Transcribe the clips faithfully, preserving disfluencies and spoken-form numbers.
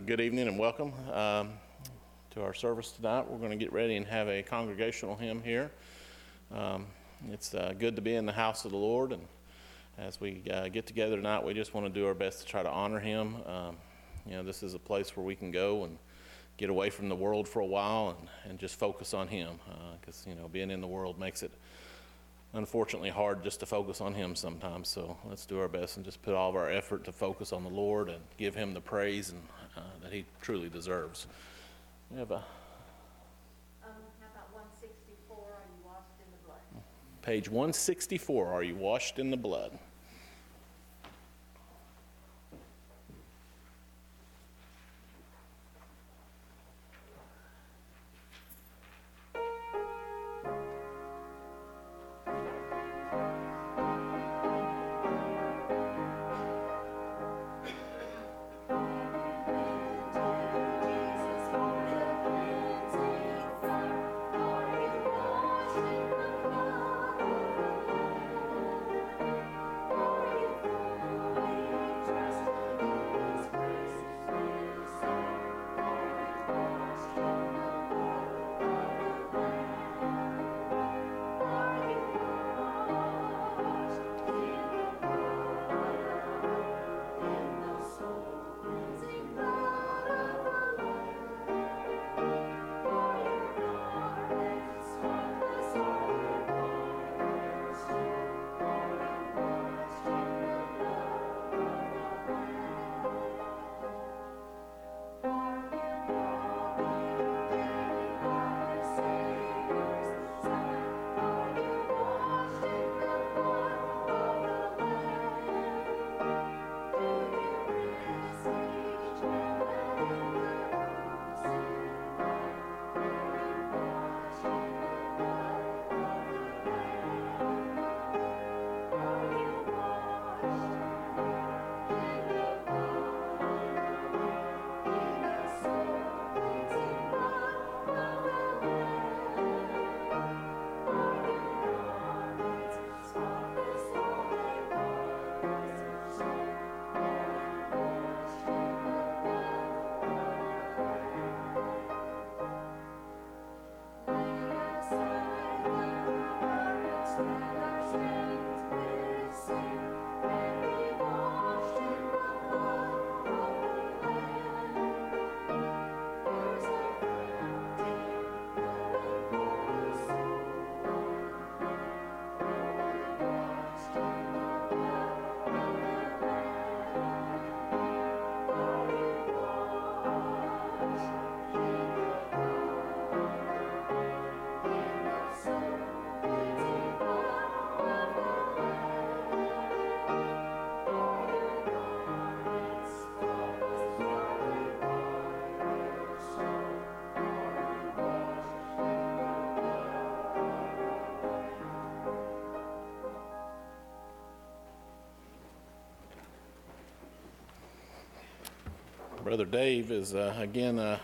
Good evening and welcome um, to our service tonight. We're going to get ready and have a congregational hymn here. Um, it's uh, good to be in the house of the Lord, and as we uh, get together tonight, we just want to do our best to try to honor Him. Um, you know, this is a place where we can go and get away from the world for a while and, and just focus on Him, because uh, you know, being in the world makes it unfortunately hard just to focus on Him sometimes. So let's do our best and just put all of our effort to focus on the Lord and give Him the praise and uh, that He truly deserves. We have a Um, how about one sixty-four, Are You Washed in the Blood? page one sixty-four, Are You Washed in the Blood? Brother Dave is uh, again uh,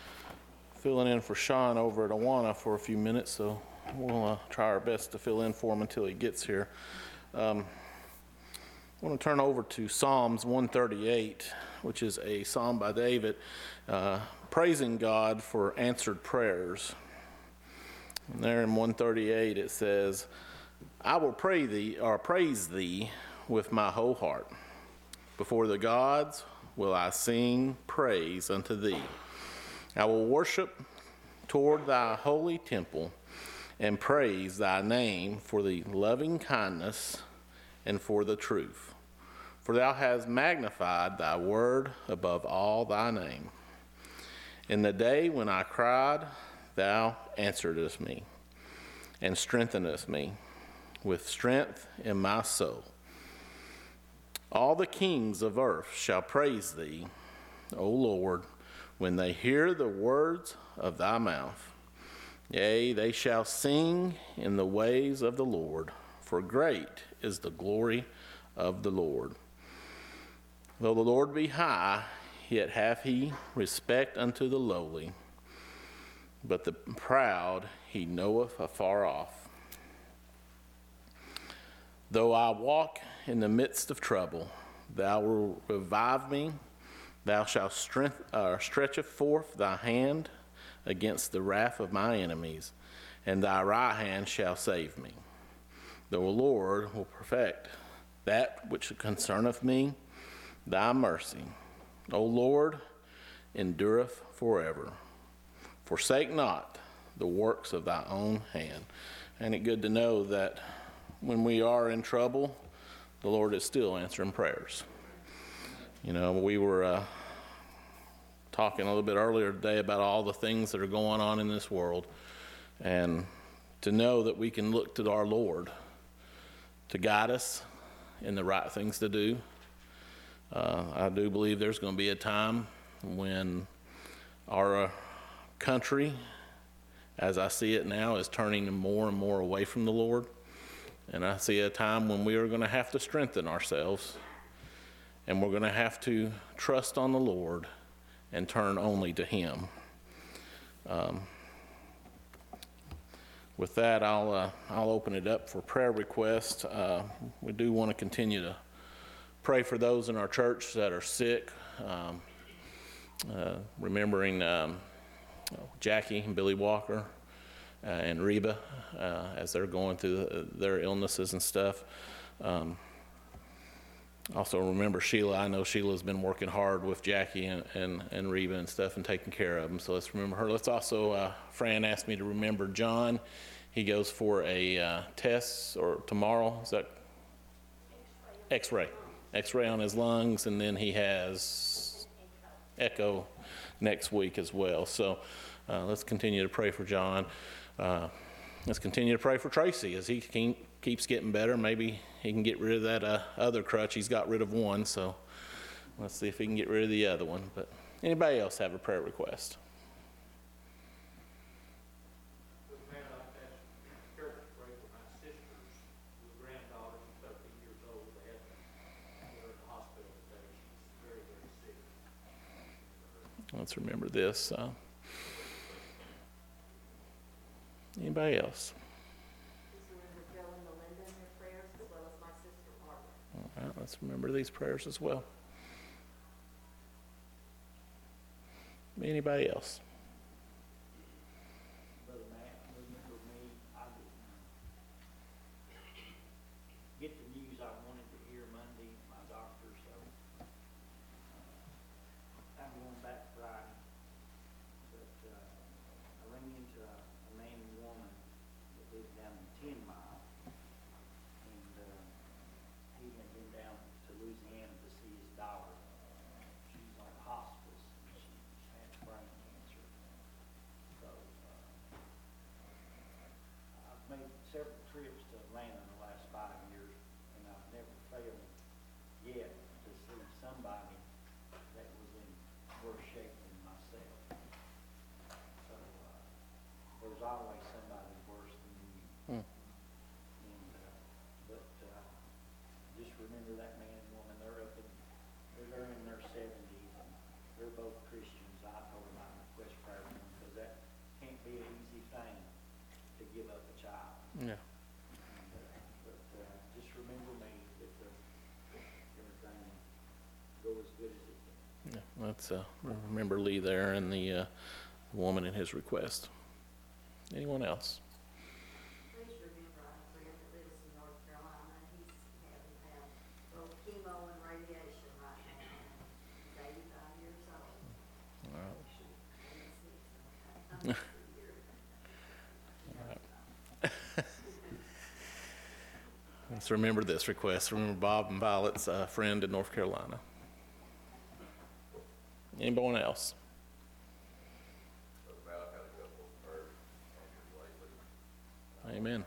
filling in for Sean over at Awana for a few minutes, so we'll uh, try our best to fill in for him until he gets here. Um, I want to turn over to Psalms one thirty-eight, which is a psalm by David uh, praising God for answered prayers. And there in one thirty-eight it says, "I will pray thee or praise thee with my whole heart. Before the gods will I sing praise unto thee. I will worship toward thy holy temple and praise thy name for the loving kindness and for the truth. For thou hast magnified thy word above all thy name. In the day when I cried, thou answeredst me and strengthenedst me with strength in my soul. All the kings of earth shall praise thee, O Lord, when they hear the words of thy mouth. Yea, they shall sing in the ways of the Lord, for great is the glory of the Lord. Though the Lord be high, yet hath he respect unto the lowly, but the proud he knoweth afar off. Though I walk in the midst of trouble, thou wilt revive me. Thou shalt strength, uh, stretch forth thy hand against the wrath of my enemies, and thy right hand shall save me. The Lord will perfect that which concerneth me. Thy mercy, O Lord, endureth forever. Forsake not the works of thy own hand. Ain't it good to know that when we are in trouble, the Lord is still answering prayers. You know, we were uh, talking a little bit earlier today about all the things that are going on in this world, and to know that we can look to our Lord to guide us in the right things to do. Uh, I do believe there's going to be a time when our uh, country, as I see it now, is turning more and more away from the Lord. And I see a time when we are going to have to strengthen ourselves, and we're going to have to trust on the Lord and turn only to Him. Um, with that, I'll uh, I'll open it up for prayer requests. Uh, we do want to continue to pray for those in our church that are sick. Um, uh, remembering um, Jackie and Billy Walker. Uh, and Reba, uh, as they're going through the, their illnesses and stuff. Um, also remember Sheila. I know Sheila's been working hard with Jackie and, and, and Reba and stuff and taking care of them, so let's remember her. Let's also, uh, Fran asked me to remember John. He goes for a uh, test or tomorrow, is that? X-ray. X-ray on his lungs, and then he has echo next week as well. So uh, let's continue to pray for John. Uh, let's continue to pray for Tracy as he can, keeps getting better. Maybe he can get rid of that uh, other crutch. He's got rid of one, so let's see if he can get rid of the other one. But anybody else have a prayer request? Man, I'd like to ask the church to pray for my sisters, whose granddaughter is thirteen years old. They had to put her in the hospital today. She's very, very sick. Let's remember this. Uh, Anybody else? Please remember Joe and Melinda in your prayers, as well as my sister Margaret. All right, let's remember these prayers as well. Anybody else? Brother Matt, remember me, I didn't get the news I wanted to hear Monday, my doctor, so uh, I'm going back Friday. But uh, I ran into a, a man and woman that lived down in Ten Mile, and uh, he had been down to Louisiana to see his daughter. She's on hospice, and she had brain cancer. So uh, I've made several trips to Atlanta in the last five years, and I've never failed yet to see somebody that was in worse shape than myself. So uh, there's always somebody worse than you. Hmm. And, uh, but uh, just remember that man and woman, they're up in, they're, they're in their seventies, and they're both Christians. I told them I'd request prayer for them, because that can't be an easy thing to give up a child. Yeah. And, uh, but uh, just remember me that the, everything go as good as it can. Yeah, let's uh, remember Lee there and the uh, woman in his request. Anyone else? Please remember our friend that lives in North Carolina. He's having to have both chemo and radiation right now. He's eighty-five years old. All right. eighty-six. Let's remember this request. Remember Bob and Violet's uh, friend in North Carolina. Anyone else? Amen.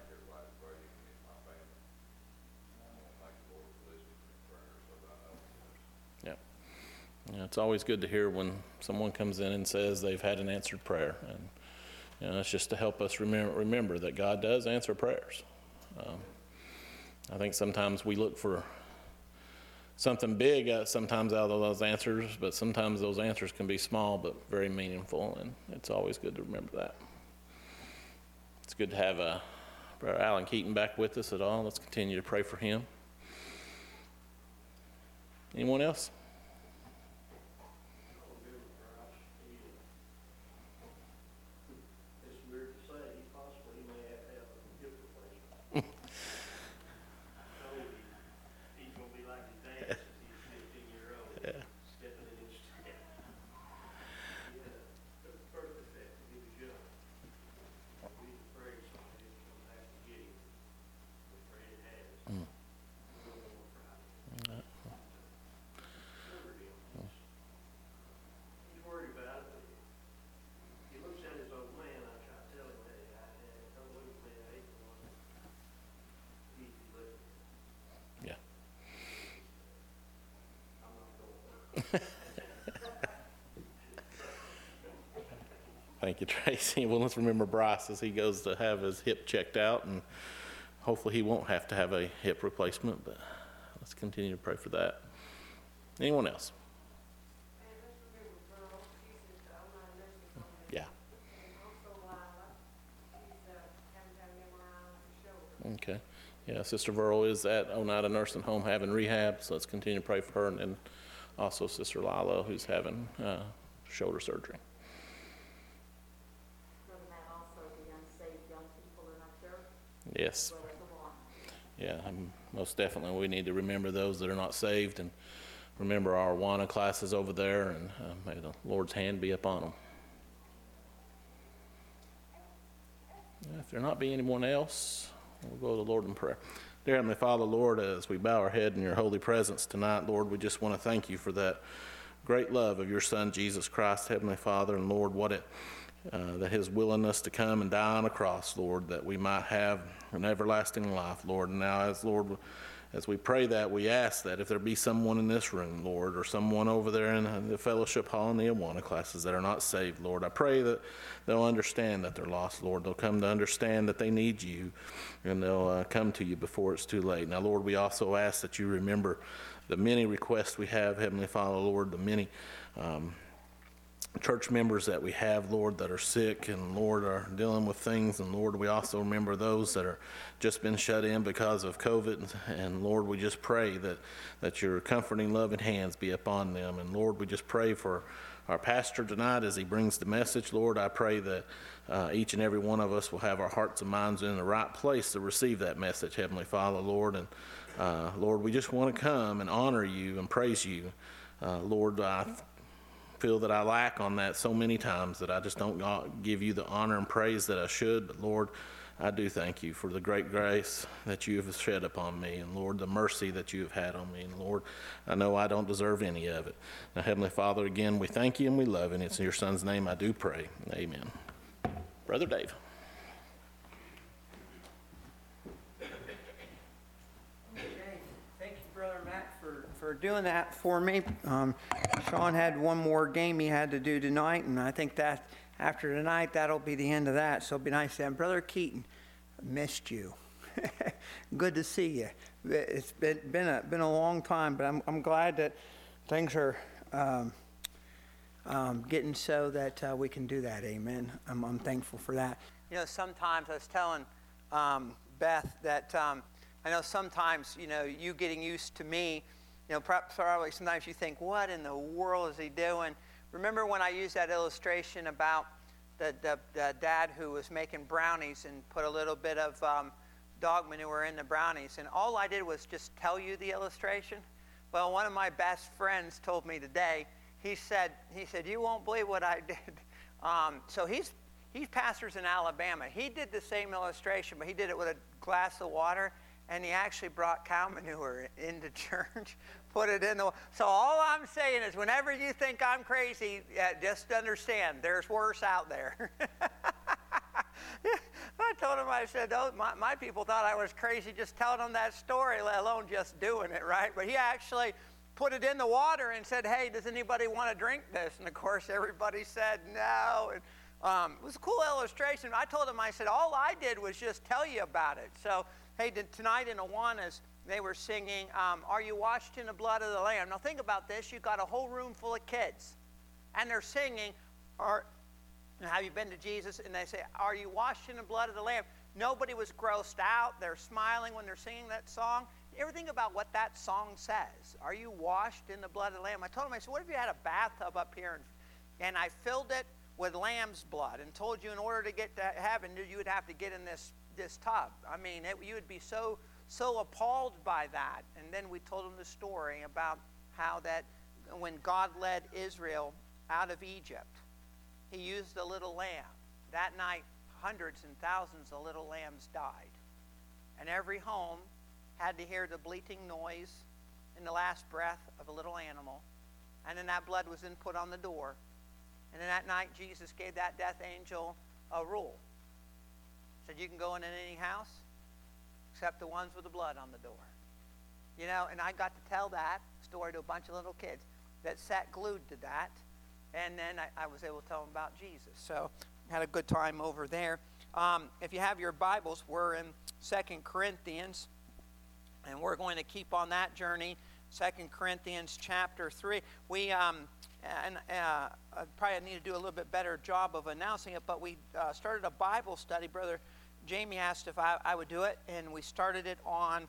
Yeah. Yeah, it's always good to hear when someone comes in and says they've had an answered prayer. And you know, it's just to help us remember, remember that God does answer prayers. Um, I think sometimes we look for something big uh, sometimes out of those answers, but sometimes those answers can be small but very meaningful, and it's always good to remember that. It's good to have uh, Brother Alan Keaton back with us at all. Let's continue to pray for him. Anyone else? Thank you, Tracy. Well, let's remember Bryce as he goes to have his hip checked out, and hopefully he won't have to have a hip replacement, but let's continue to pray for that. Anyone else? Yeah. Okay. Yeah, Sister Verl is at Oneida Nursing Home having rehab, so let's continue to pray for her, and then also Sister Lila, who's having uh, shoulder surgery. Brother Matt, also the unsaved young people in our church, Yes. as well as the one. Yeah, and most definitely we need to remember those that are not saved, and remember our Awana classes over there, and uh, may the Lord's hand be upon them. If there not be anyone else, we'll go to the Lord in prayer. Dear Heavenly Father, Lord, as we bow our head in your holy presence tonight, Lord, we just want to thank you for that great love of your Son, Jesus Christ, Heavenly Father, and Lord, what it, uh, that his willingness to come and die on a cross, Lord, that we might have an everlasting life, Lord. And now, as Lord, as we pray that, we ask that if there be someone in this room, Lord, or someone over there in the fellowship hall in the Awana classes that are not saved, Lord, I pray that they'll understand that they're lost, Lord. They'll come to understand that they need you, and they'll uh, come to you before it's too late. Now, Lord, we also ask that you remember the many requests we have, Heavenly Father, Lord, the many um, church members that we have, Lord, that are sick and, Lord, are dealing with things. And, Lord, we also remember those that are just been shut in because of COVID. And, and Lord, we just pray that, that your comforting, loving hands be upon them. And, Lord, we just pray for our pastor tonight as he brings the message. Lord, I pray that uh, each and every one of us will have our hearts and minds in the right place to receive that message, Heavenly Father, Lord. And, uh, Lord, we just want to come and honor you and praise you. Uh, Lord, I feel that I lack on that so many times that I just don't give you the honor and praise that I should. But Lord, I do thank you for the great grace that you have shed upon me, and Lord, the mercy that you have had on me. And Lord, I know I don't deserve any of it. Now, Heavenly Father, again, we thank you and we love you, and it's in your Son's name I do pray. Amen. Brother Dave. For doing that for me. Um, Sean had one more game he had to do tonight, and I think that after tonight, that'll be the end of that. So it'll be nice to have Brother Keaton. Missed you. Good to see you. It's been been a been a long time, but I'm I'm glad that things are um, um, getting so that uh, we can do that. Amen. I'm I'm thankful for that. You know, sometimes I was telling um, Beth that um, I know sometimes you know you getting used to me. You know, probably sometimes you think, what in the world is he doing? Remember when I used that illustration about the, the, the dad who was making brownies and put a little bit of um, dog manure in the brownies, and all I did was just tell you the illustration? Well, one of my best friends told me today, he said, he said, you won't believe what I did. Um, so he's, he pastors in Alabama. He did the same illustration, but he did it with a glass of water. And he actually brought cow manure into church, put it in the... So all I'm saying is whenever you think I'm crazy, uh, just understand, there's worse out there. I told him, I said, oh, my, my people thought I was crazy just telling them that story, let alone just doing it, right? But he actually put it in the water and said, hey, does anybody want to drink this? And, of course, everybody said no. And, um, it was a cool illustration. I told him, I said, all I did was just tell you about it. So... Hey, tonight in Awanas, they were singing, um, Are You Washed in the Blood of the Lamb? Now think about this. You've got a whole room full of kids, and they're singing, Are, have you been to Jesus? And they say, Are you washed in the blood of the Lamb? Nobody was grossed out. They're smiling when they're singing that song. You ever think about what that song says? Are you washed in the blood of the Lamb? I told them, I said, what if you had a bathtub up here, and, and I filled it with lamb's blood and told you in order to get to heaven, you would have to get in this this tub. I mean, it, you would be so so appalled by that. And then we told them the story about how that when God led Israel out of Egypt, he used a little lamb. That night, hundreds and thousands of little lambs died. And every home had to hear the bleating noise and the last breath of a little animal. And then that blood was then put on the door. And then that night, Jesus gave that death angel a rule. Said you can go in any house except the ones with the blood on the door. You know, and I got to tell that story to a bunch of little kids that sat glued to that. And then I, I was able to tell them about Jesus. So had a good time over there. Um, if you have your Bibles, we're in Second Corinthians, and we're going to keep on that journey. Second Corinthians chapter three. We um, and uh, I probably need to do a little bit better job of announcing it, but we uh, started a Bible study. Brother Jamie asked if I, I would do it, and we started it on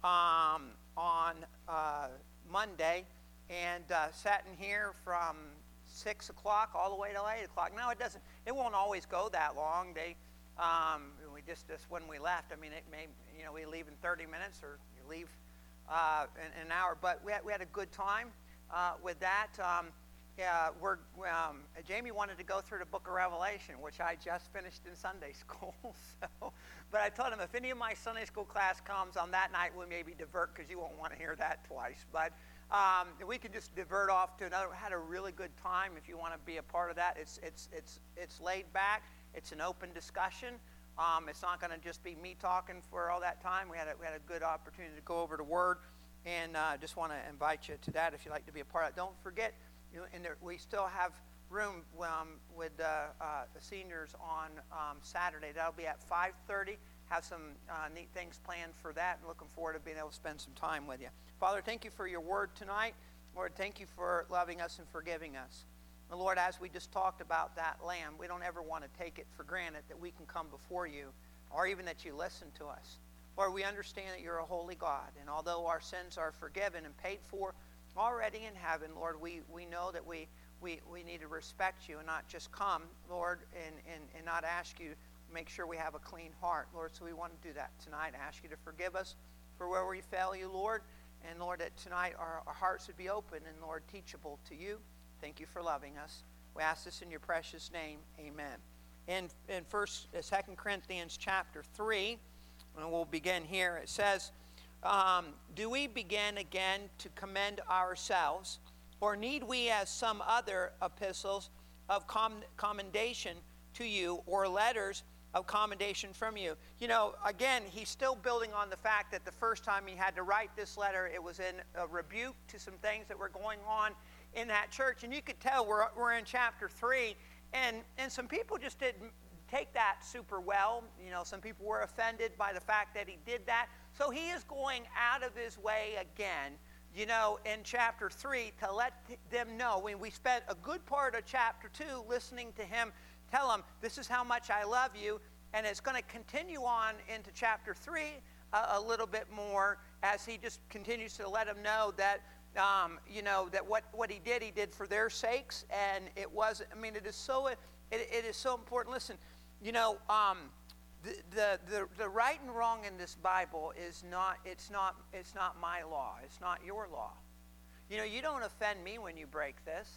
um, on uh, Monday, and uh, sat in here from six o'clock all the way to eight o'clock. Now it doesn't. It won't always go that long. They um, we just just when we left. I mean, it may you know we leave in thirty minutes, or you leave uh, in, in an hour. But we had, we had a good time uh, with that. Um, Yeah, we're, um, Jamie wanted to go through the book of Revelation, which I just finished in Sunday school. So, but I told him if any of my Sunday school class comes on that night, we maybe divert, because you won't want to hear that twice. But um, we can just divert off to another. Had a really good time. If you want to be a part of that, it's it's it's it's laid back. It's an open discussion. Um, it's not going to just be me talking for all that time. We had a, we had a good opportunity to go over the Word, and I uh, just want to invite you to that if you'd like to be a part of it. Don't forget. You know, and there, we still have room um, with uh, uh, the seniors on um, Saturday. That'll be at five thirty. Have some uh, neat things planned for that, and looking forward to being able to spend some time with you. Father, thank you for your word tonight. Lord, thank you for loving us and forgiving us. And Lord, as we just talked about that lamb, we don't ever want to take it for granted that we can come before you, or even that you listen to us. Lord, we understand that you're a holy God, and although our sins are forgiven and paid for already in heaven, Lord, we, we know that we, we, we need to respect you and not just come, Lord, and, and, and not ask you to make sure we have a clean heart, Lord. So we want to do that tonight. I ask you to forgive us for where we fail you, Lord. And, Lord, that tonight our, our hearts would be open and, Lord, teachable to you. Thank you for loving us. We ask this in your precious name. Amen. In, in first, uh, Second Corinthians chapter three, and we'll begin here, it says, Um, do we begin again to commend ourselves, or need we, as some other epistles of com- commendation to you, or letters of commendation from you? You know, again, he's still building on the fact that the first time he had to write this letter, it was in a rebuke to some things that were going on in that church. And you could tell we're, we're in chapter three, and, and some people just didn't take that super well. You know, some people were offended by the fact that he did that. So he is going out of his way again, you know, in chapter three to let them know. When we spent a good part of chapter two listening to him tell them, this is how much I love you. And it's going to continue on into chapter three a, a little bit more as he just continues to let them know that, um, you know, that what, what he did, he did for their sakes. And it was, I mean, it is so, it, it is so important. Listen, you know, um, The, the the the right and wrong in this Bible is not it's not it's not my law. It's not your law. You know, you don't offend me when you break this.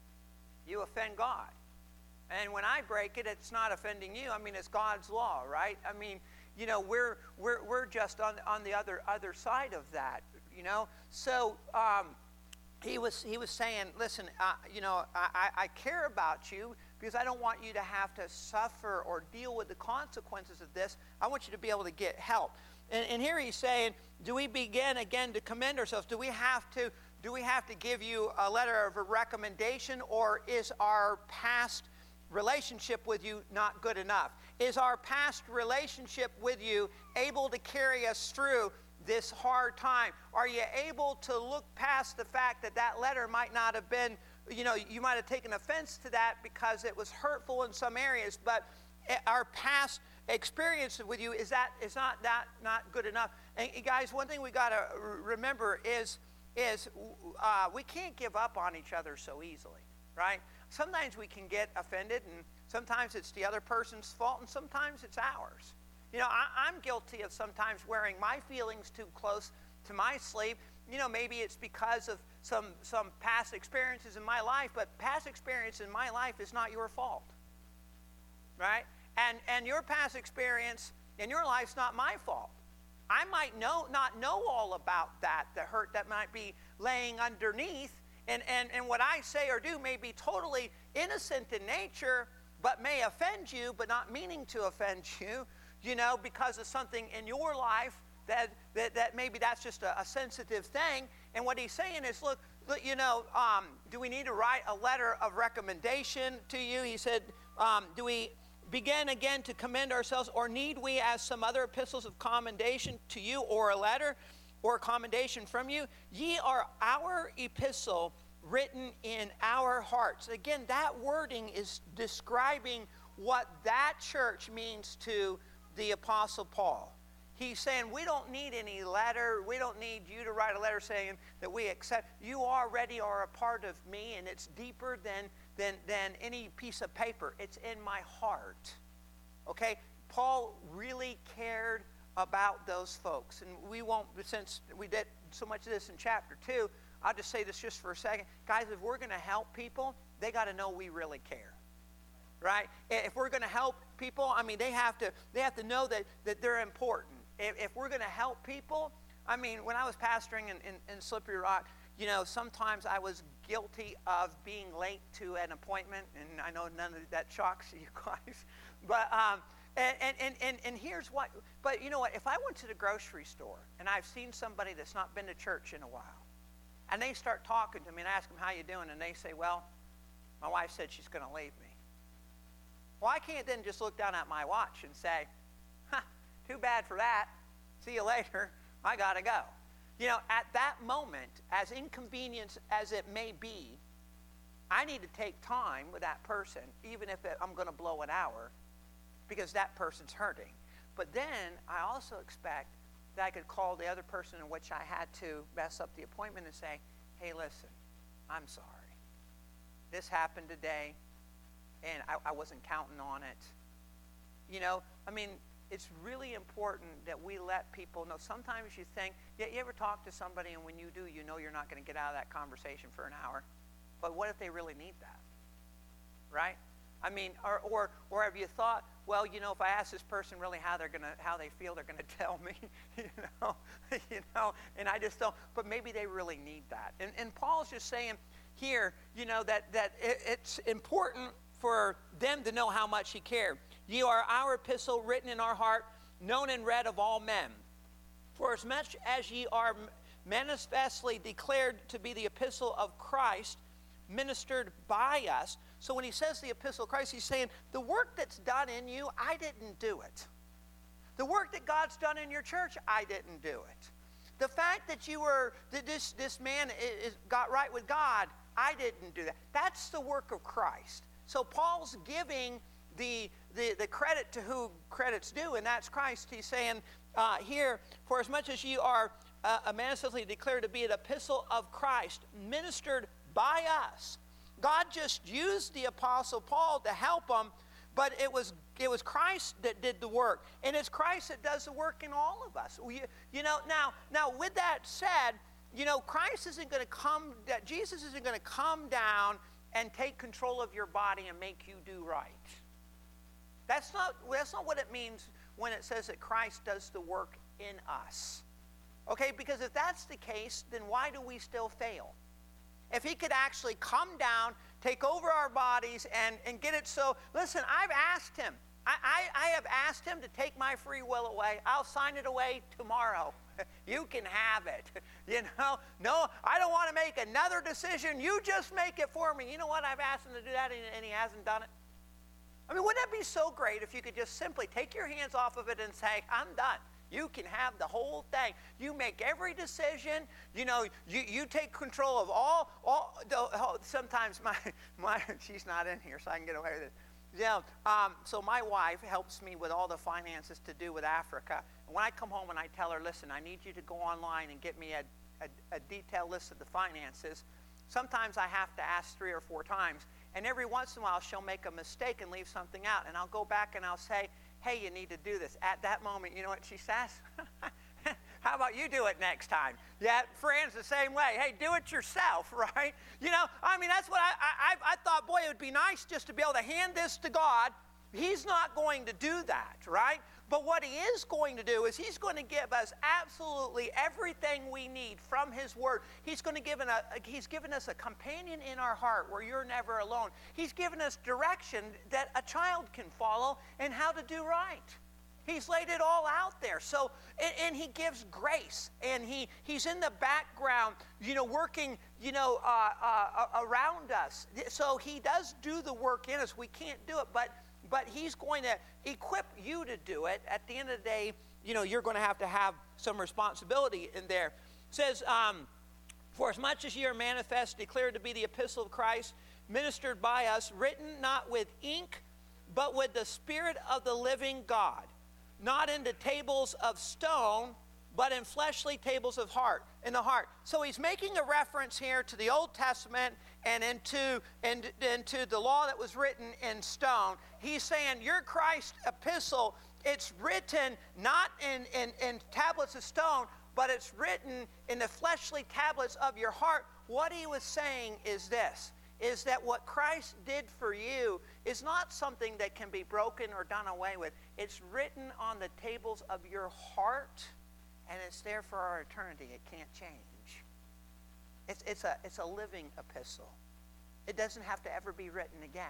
You offend God. And when I break it, it's not offending you. I mean, it's God's law, right? I mean, you know, we're we're we're just on on the other other side of that, you know. So um, he was he was saying, listen, uh, you know, I, I care about you, because I don't want you to have to suffer or deal with the consequences of this. I want you to be able to get help. And, and here he's saying, do we begin again to commend ourselves? Do we have to do we have to give you a letter of a recommendation, or is our past relationship with you not good enough? Is our past relationship with you able to carry us through this hard time? Are you able to look past the fact that that letter might not have been, you know, you might have taken offense to that because it was hurtful in some areas, but our past experience with you, is that is not that not good enough? And guys, one thing we got to remember is is uh, we can't give up on each other so easily, right? Sometimes we can get offended, and sometimes it's the other person's fault, and sometimes it's ours. You know, I, I'm guilty of sometimes wearing my feelings too close to my sleeve. You know, maybe it's because of some some past experiences in my life, but past experience in my life is not your fault, right? And and your past experience in your life's not my fault. I might know not know all about that, the hurt that might be laying underneath, and, and, and what I say or do may be totally innocent in nature, but may offend you, but not meaning to offend you, you know, because of something in your life that that, that maybe that's just a, a sensitive thing. And what he's saying is, look, look you know, um, do we need to write a letter of recommendation to you? He said, um, do we begin again to commend ourselves, or need we, as some other epistles of commendation to you, or a letter, or commendation from you? Ye are our epistle, written in our hearts. Again, that wording is describing what that church means to the Apostle Paul. He's saying, we don't need any letter. We don't need you to write a letter saying that we accept. You already are a part of me, and it's deeper than, than, than any piece of paper. It's in my heart. Okay? Paul really cared about those folks. And we won't, since we did so much of this in chapter two, I'll just say this just for a second. Guys, if we're going to help people, they got to know we really care. Right? If we're going to help people, I mean, they have to they have to know that, that they're important. If, if we're going to help people, I mean, when I was pastoring in, in, in Slippery Rock, you know, sometimes I was guilty of being late to an appointment, and I know none of that shocks you guys. But um, and, and, and, and here's what, but you know what, if I went to the grocery store and I've seen somebody that's not been to church in a while, and they start talking to me and ask them, how you doing? And they say, well, my wife said she's going to leave me. Well, I can't then just look down at my watch and say, huh, too bad for that. See you later. I got to go. You know, at that moment, as inconvenient as it may be, I need to take time with that person, even if it, I'm going to blow an hour, because that person's hurting. But then I also expect that I could call the other person in which I had to mess up the appointment and say, hey, listen, I'm sorry. This happened today, and I, I wasn't counting on it. You know, I mean, it's really important that we let people know. Sometimes you think, yeah, you ever talk to somebody, and when you do, you know you're not going to get out of that conversation for an hour. But what if they really need that? Right? I mean, or, or or have you thought, well, you know, if I ask this person really how they're gonna how they feel, they're gonna tell me, you know, you know, and I just don't. But maybe they really need that. And and Paul's just saying here, you know, that that it, it's important for them to know how much he cared. Ye are our epistle, written in our heart, known and read of all men. For as much as ye are manifestly declared to be the epistle of Christ, ministered by us. So when he says the epistle of Christ, he's saying, the work that's done in you, I didn't do it. The work that God's done in your church, I didn't do it. The fact that you were, that this, this man is, got right with God, I didn't do that. That's the work of Christ. So Paul's giving the, the, the credit to who credit's due, and that's Christ. He's saying uh, here, for as much as ye are uh, manifestly declared to be an epistle of Christ, ministered by us. God just used the Apostle Paul to help them, but it was it was Christ that did the work. And it's Christ that does the work in all of us. You, you know, now, now with that said, you know, Christ isn't going to come, that Jesus isn't going to come down and take control of your body and make you do right. That's not, that's not what it means when it says that Christ does the work in us. Okay, because if that's the case, then why do we still fail? If he could actually come down, take over our bodies, and, and get it so, listen, I've asked him. I, I, I have asked him to take my free will away. I'll sign it away tomorrow. You can have it. You know, no, I don't want to make another decision. You just make it for me. You know what? I've asked him to do that, and, and he hasn't done it. I mean, wouldn't that be so great if you could just simply take your hands off of it and say, I'm done. You can have the whole thing. You make every decision. You know, you, you take control of all. all the, oh, sometimes my, my, she's not in here, so I can get away with it. Yeah, um, so my wife helps me with all the finances to do with Africa. And when I come home and I tell her, listen, I need you to go online and get me a, a, a detailed list of the finances, sometimes I have to ask three or four times. And every once in a while, she'll make a mistake and leave something out. And I'll go back and I'll say, hey, you need to do this. At that moment, you know what she says? How about you do it next time? Yeah, Fran's the same way. Hey, do it yourself, right? You know, I mean, that's what I, I, I thought, boy, it would be nice just to be able to hand this to God. He's not going to do that, right? But what he is going to do is he's going to give us absolutely everything we need from his word. He's going to give a, he's given us a companion in our heart where you're never alone. He's given us direction that a child can follow and how to do right. He's laid it all out there. So, and, and he gives grace, and he, he's in the background, you know, working, you know, uh, uh, around us. So he does do the work in us. We can't do it, but but he's going to equip you to do it. At the end of the day, you know, you're going to have to have some responsibility in there. It says, um, for as much as ye are manifest, declared to be the epistle of Christ, ministered by us, written not with ink, but with the Spirit of the living God, not into tables of stone, but in fleshly tables of heart, in the heart. So he's making a reference here to the Old Testament and into, and, into the law that was written in stone. He's saying your Christ epistle, it's written not in, in, in tablets of stone, but it's written in the fleshly tablets of your heart. What he was saying is this, is that what Christ did for you is not something that can be broken or done away with. It's written on the tables of your heart, and it's there for our eternity. It can't change. It's, it's, a, it's a living epistle. It doesn't have to ever be written again.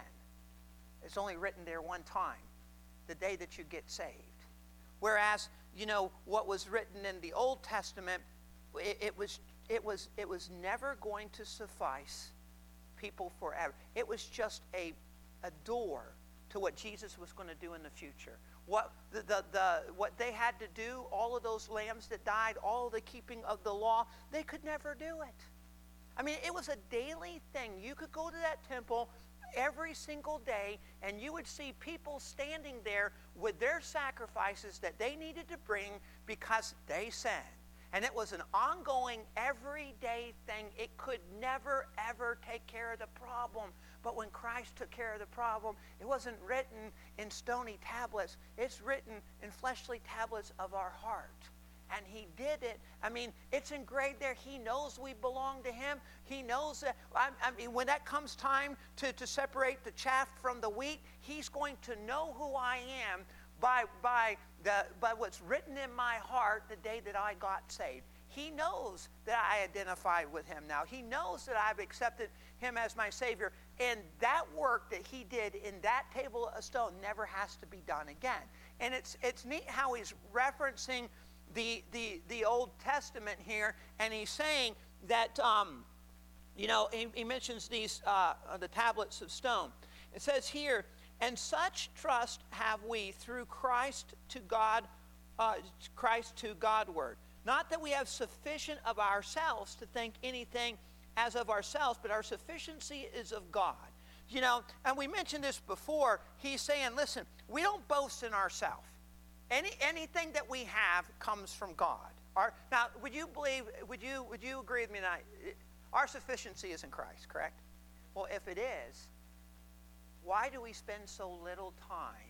It's only written there one time, the day that you get saved. Whereas, you know, what was written in the Old Testament, it, it, was, it, was, it was never going to suffice people forever. It was just a, a door to what Jesus was going to do in the future. What, the, the, the, what they had to do, all of those lambs that died, all of the keeping of the law, they could never do it. I mean, it was a daily thing. You could go to that temple every single day, and you would see people standing there with their sacrifices that they needed to bring because they sinned. And it was an ongoing, everyday thing. It could never, ever take care of the problem. But when Christ took care of the problem, it wasn't written in stony tablets. It's written in fleshly tablets of our heart. And he did it. I mean, it's engraved there. He knows we belong to him. He knows that, I, I mean, when that comes time to, to separate the chaff from the wheat, he's going to know who I am by, by, the, by what's written in my heart the day that I got saved. He knows that I identify with him now. He knows that I've accepted him as my Savior. And that work that he did in that table of stone never has to be done again. And it's, it's neat how he's referencing the, the, the Old Testament here. And he's saying that, um, you know, he, he mentions these, uh, the tablets of stone. It says here, and such trust have we through Christ to God, uh, Christ to Godward. Not that we have sufficient of ourselves to think anything as of ourselves, but our sufficiency is of God. You know, and we mentioned this before. He's saying, listen, we don't boast in ourselves. Any, anything that we have comes from God. Our, now, would you believe, would you, would you agree with me tonight? Our sufficiency is in Christ, correct? Well, if it is, why do we spend so little time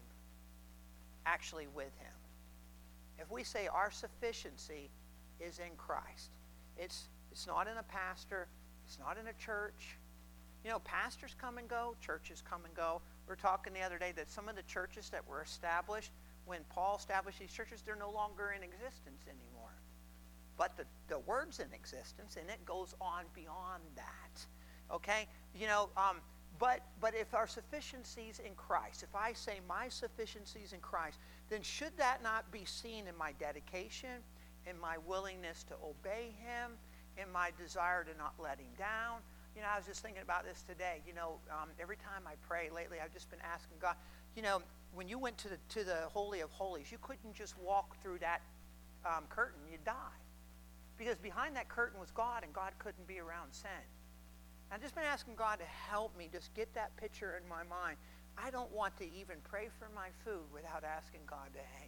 actually with him? If we say our sufficiency is in Christ, it's, it's not in a pastor, it's not in a church. You know, pastors come and go, churches come and go. We were talking the other day that some of the churches that were established, when Paul established these churches, they're no longer in existence anymore. But the, the word's in existence, and it goes on beyond that. Okay? You know, um, but, but if our sufficiency's in Christ, if I say my sufficiency's in Christ, then should that not be seen in my dedication, in my willingness to obey him, in my desire to not let him down? You know, I was just thinking about this today. You know, um, every time I pray lately, I've just been asking God, you know, when you went to the, to the Holy of Holies, you couldn't just walk through that um, curtain, you'd die. Because behind that curtain was God, and God couldn't be around sin. I've just been asking God to help me just get that picture in my mind. I don't want to even pray for my food without asking God to, hey,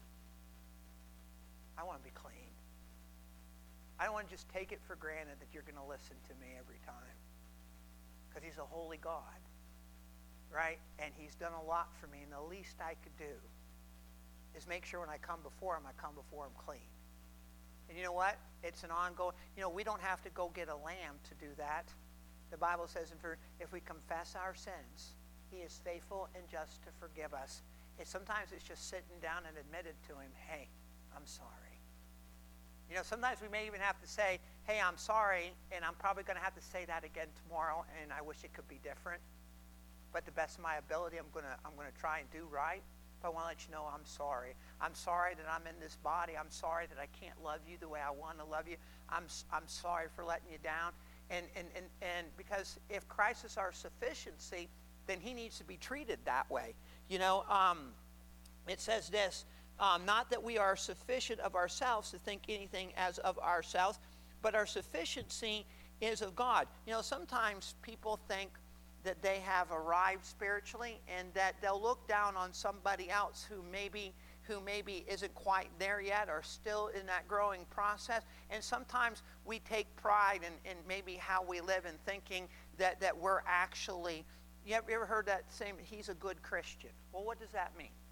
I want to be clean. I don't want to just take it for granted that you're going to listen to me every time. Because he's a holy God, right? And he's done a lot for me, and the least I could do is make sure when I come before him, I come before him clean. And you know what? It's an ongoing, you know, we don't have to go get a lamb to do that. The Bible says if we confess our sins, he is faithful and just to forgive us. And sometimes it's just sitting down and admitting to him, hey, I'm sorry. You know, sometimes we may even have to say, hey, I'm sorry, and I'm probably going to have to say that again tomorrow, and I wish it could be different. But the best of my ability, I'm going to I'm going to try and do right. But I want to let you know I'm sorry. I'm sorry that I'm in this body. I'm sorry that I can't love you the way I want to love you. I'm I'm sorry for letting you down. And, and, and, and because if Christ is our sufficiency, then he needs to be treated that way. You know, um, it says this, um, not that we are sufficient of ourselves to think anything as of ourselves, but our sufficiency is of God. You know, sometimes people think that they have arrived spiritually and that they'll look down on somebody else who maybe who maybe isn't quite there yet or still in that growing process. And sometimes we take pride in, in maybe how we live and thinking that, that we're actually, you ever, you ever heard that saying, he's a good Christian? Well, what does that mean?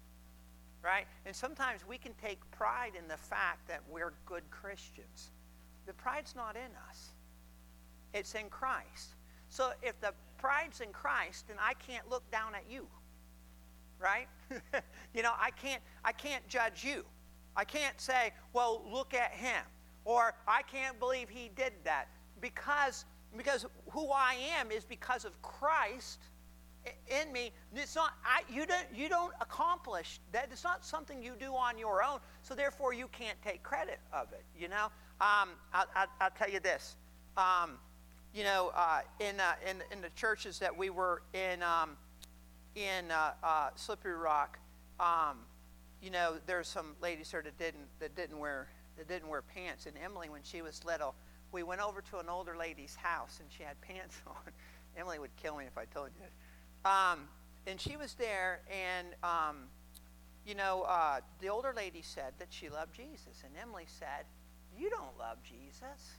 Right? And sometimes we can take pride in the fact that we're good Christians. The pride's not in us. It's in Christ. So if the pride's in Christ, then I can't look down at you. Right? You know, I can't I can't judge you. I can't say, well, look at him. Or I can't believe he did that. Because because who I am is because of Christ in me. It's not I you don't you don't accomplish that. It's not something you do on your own. So therefore you can't take credit of it, you know? Um, I, I, I'll tell you this. Um, you know, uh, in, uh, in in the churches that we were in um, in uh, uh, Slippery Rock, um, you know, there's some ladies here that didn't that didn't wear that didn't wear pants. And Emily, when she was little, we went over to an older lady's house, and she had pants on. Emily would kill me if I told you that. Um, and she was there, and um, you know, uh, the older lady said that she loved Jesus, and Emily said, "You don't love Jesus."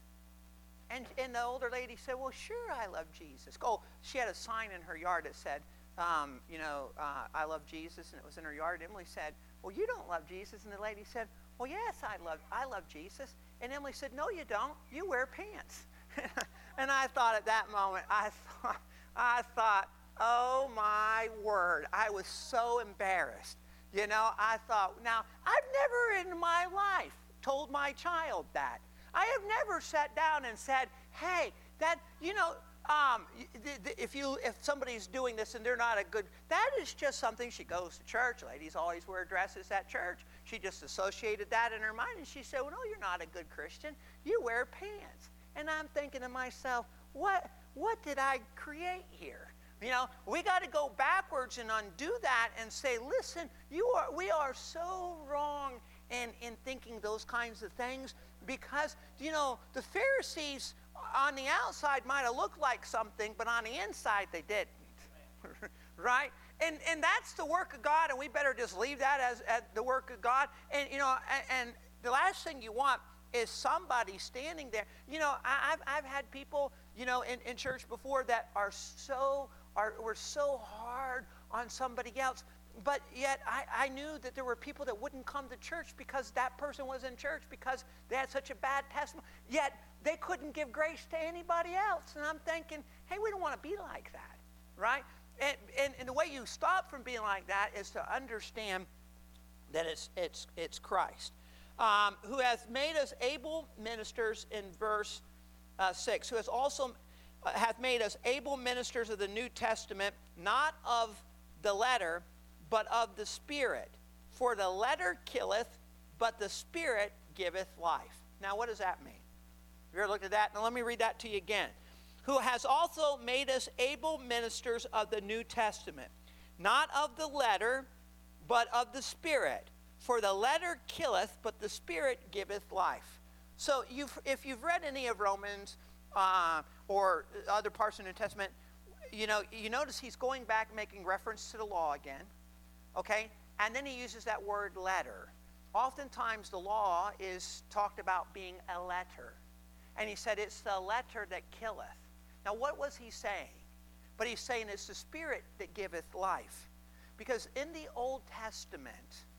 And and the older lady said, "Well, sure, I love Jesus." Oh, she had a sign in her yard that said, Um, you know, uh, I love Jesus, and it was in her yard. Emily said, well, you don't love Jesus. And the lady said, well, yes, I love I love Jesus. And Emily said, no, you don't. You wear pants. And I thought at that moment, I thought, I thought, oh, my word. I was so embarrassed. You know, I thought, now, I've never in my life told my child that. I have never sat down and said, hey, that, you know, Um, if you if somebody's doing this and they're not a good, that is just something. She goes to church. Ladies always wear dresses at church. She just associated that in her mind, and she said, well, no, you're not a good Christian. You wear pants. And I'm thinking to myself, what what did I create here? You know, we got to go backwards and undo that and say, listen, you are we are so wrong in, in thinking those kinds of things, because, you know, the Pharisees on the outside might have looked like something, but on the inside they didn't. Right? And and that's the work of God, and we better just leave that as, as the work of God. And, you know, and, and the last thing you want is somebody standing there. You know, I, I've, I've had people, you know, in, in church before that are so, are were so hard on somebody else. But yet I, I knew that there were people that wouldn't come to church because that person was in church because they had such a bad testimony. Yet they couldn't give grace to anybody else. And I'm thinking, hey, we don't want to be like that, right? And, and, and the way you stop from being like that is to understand that it's, it's, it's Christ, um, who has made us able ministers in verse uh, six, who has also uh, hath made us able ministers of the New Testament, not of the letter, but of the Spirit. For the letter killeth, but the Spirit giveth life. Now, what does that mean? Have you ever looked at that? Now, let me read that to you again. Who has also made us able ministers of the New Testament, not of the letter, but of the Spirit. For the letter killeth, but the Spirit giveth life. So you've, if you've read any of Romans uh, or other parts of the New Testament, you know, you notice he's going back making reference to the law again. Okay? And then he uses that word letter. Oftentimes the law is talked about being a letter. And he said it's the letter that killeth. Now what was he saying? But he's saying it's the Spirit that giveth life. Because in the Old Testament,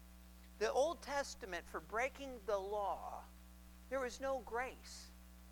the Old Testament, for breaking the law, there was no grace.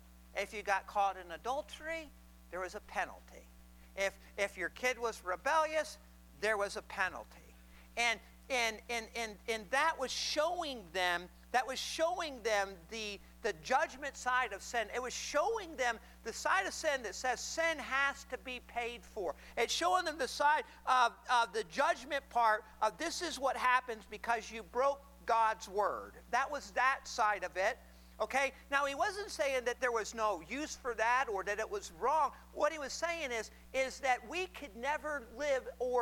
If you got caught in adultery, there was a penalty. If, if your kid was rebellious, there was a penalty. And and and and and that was showing them that was showing them the the judgment side of sin. It was showing them the side of sin that says sin has to be paid for. It's showing them the side of, of the judgment part of this is what happens because you broke God's word. That was that side of it. Okay? Now, he wasn't saying that there was no use for that or that it was wrong. What he was saying is, is that we could never live or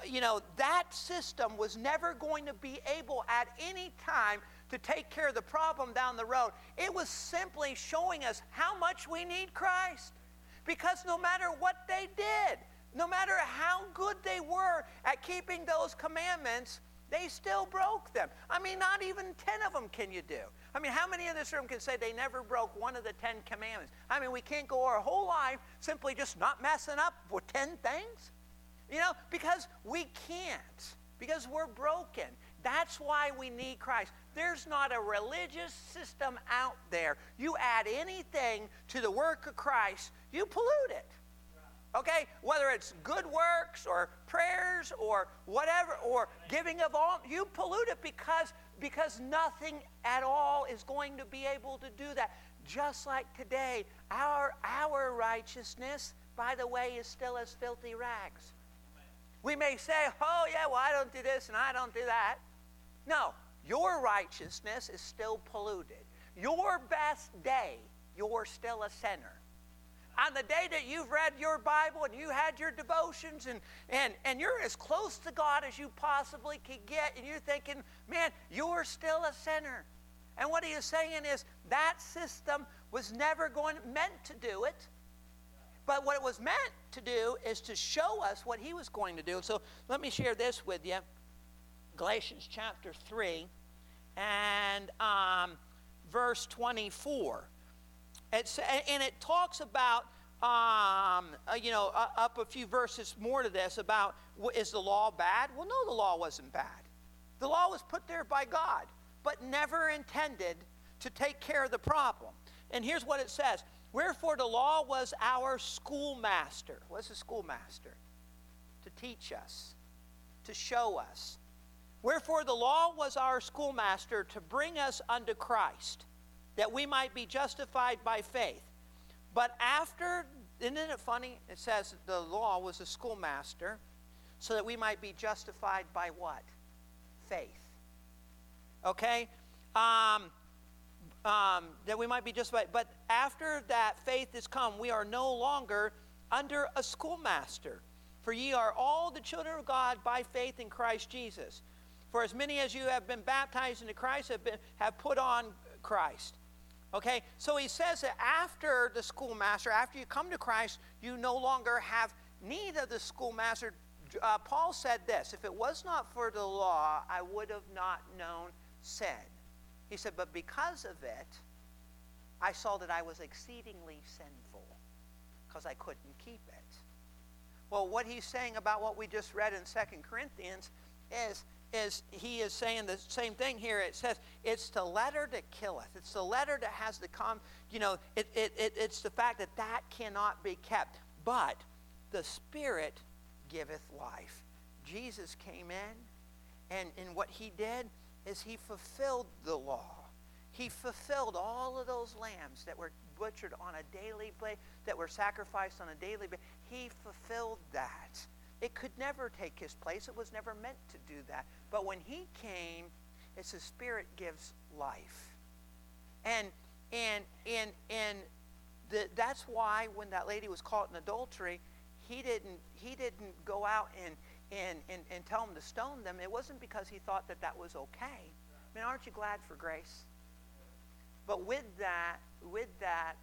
you know, that system was never going to be able at any time to take care of the problem down the road. It was simply showing us how much we need Christ. Because no matter what they did, no matter how good they were at keeping those commandments, they still broke them. I mean, not even ten of them can you do. I mean, how many in this room can say they never broke one of the Ten Commandments? I mean, we can't go our whole life simply just not messing up with ten things. You know, because we can't. Because we're broken. That's why we need Christ. There's not a religious system out there. You add anything to the work of Christ, you pollute it. Okay? Whether it's good works or prayers or whatever, or giving of all, you pollute it because, because nothing at all is going to be able to do that. Just like today, our, our righteousness, by the way, is still as filthy rags. We may say, oh yeah, well I don't do this and I don't do that. No, your righteousness is still polluted. Your best day, you're still a sinner. On the day that you've read your Bible and you had your devotions and, and, and you're as close to God as you possibly could get, and you're thinking, man, you're still a sinner. And what he is saying is that system was never going meant to do it. But what it was meant to do is to show us what he was going to do. So let me share this with you. Galatians chapter three and um, verse twenty-four. It's, and it talks about, um, uh, you know, uh, up a few verses more to this about, is the law bad? Well, no, the law wasn't bad. The law was put there by God, but never intended to take care of the problem. And here's what it says. Wherefore the law was our schoolmaster. What's a schoolmaster? To teach us, to show us. Wherefore the law was our schoolmaster to bring us unto Christ, that we might be justified by faith. But after, isn't it funny? It says the law was a schoolmaster so that we might be justified by what? Faith. Okay? Um, um, that we might be justified. But after that faith is come, we are no longer under a schoolmaster. For ye are all the children of God by faith in Christ Jesus. For as many as you have been baptized into Christ have, been, have put on Christ. Okay, so he says that after the schoolmaster, after you come to Christ, you no longer have need of the schoolmaster. Uh, Paul said this, if it was not for the law, I would have not known sin. He said, but because of it, I saw that I was exceedingly sinful because I couldn't keep it. Well, what he's saying about what we just read in Second Corinthians is, is he is saying the same thing here. It says it's the letter that killeth. It's the letter that has the com, you know, it, it, it, it's the fact that that cannot be kept. But the Spirit giveth life. Jesus came in, and, and what he did is he fulfilled the law. He fulfilled all of those lambs that were butchered on a daily basis, that were sacrificed on a daily basis. He fulfilled that. It could never take his place. It was never meant to do that. But when he came, it's the Spirit gives life. And and and and the, that's why when that lady was caught in adultery, he didn't he didn't go out and and, and, and tell them to stone them. It wasn't because he thought that that was okay. I mean, aren't you glad for grace? But with that, with that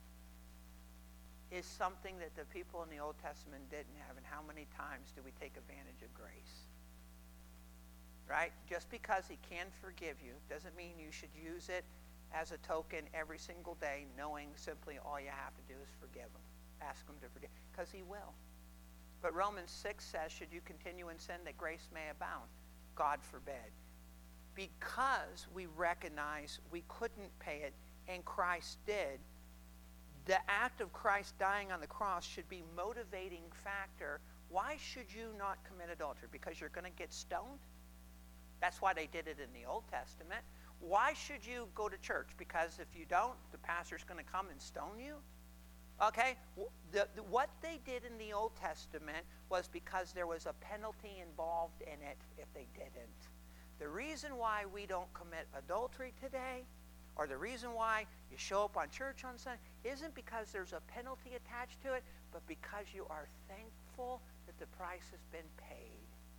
is something that the people in the Old Testament didn't have. And how many times do we take advantage of grace? Right? Just because he can forgive you doesn't mean you should use it as a token every single day, knowing simply all you have to do is forgive him. Ask him to forgive, because he will. But Romans six says, should you continue in sin that grace may abound? God forbid. Because we recognize we couldn't pay it and Christ did, the act of Christ dying on the cross should be a motivating factor. Why should you not commit adultery? Because you're going to get stoned? That's why they did it in the Old Testament. Why should you go to church? Because if you don't, the pastor's going to come and stone you? Okay? The, the, what they did in the Old Testament was because there was a penalty involved in it if they didn't. The reason why we don't commit adultery today, or the reason why you show up on church on Sunday, isn't because there's a penalty attached to it, but because you are thankful that the price has been paid.